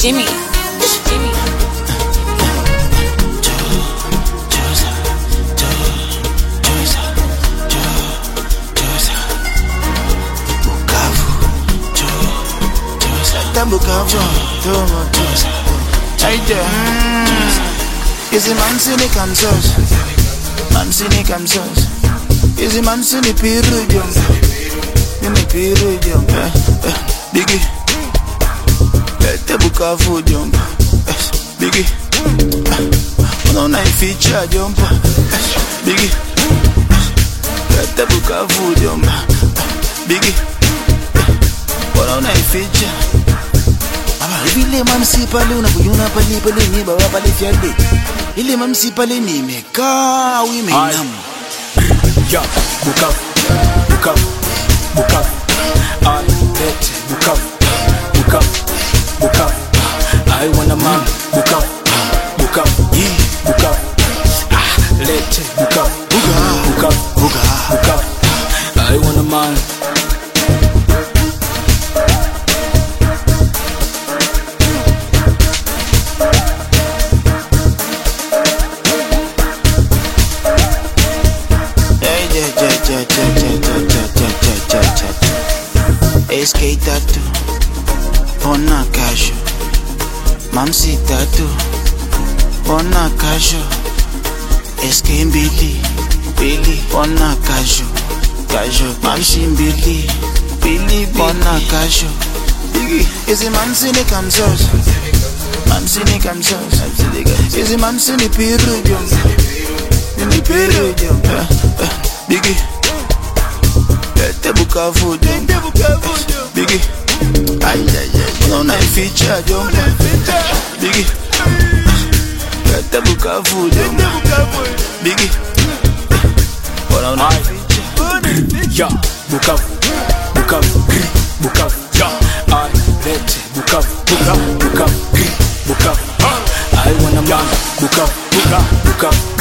Jimmy. Bukavu, Is it Mancini Kamsos? Mancini Kamsos. Is it Mancini Pirudium? Pirudium, Biggie. Let the Bukavu jump. Biggie. On a feature jump. Biggie. Let the Bukavu jump. Biggie. On a feature. Ile mamsi pale unapojuna pale ni baba pale fiade. Ile mamsi pale ni meka au imenam. Ya Bukavu. I let Bukavu. I wanna man Bukavu. Let Bukavu. I wanna man. SK Tattoo, Bona Casho, Mamsi Tattoo, Bona Casho, SK Billy, Bona Casho, Mamsi Billy, Bona Casho. Is it Mancini Kamsos? Mancini Kamsos. Is it Mancini Pirudium? Pirudium, Biggie. Let the Bukavu jump. Biggie. On a feature jump. Biggie. Let the Bukavu jump. Biggie. On a feature. Ya Bukavu. Ya I let Bukavu. I wanna man Bukavu.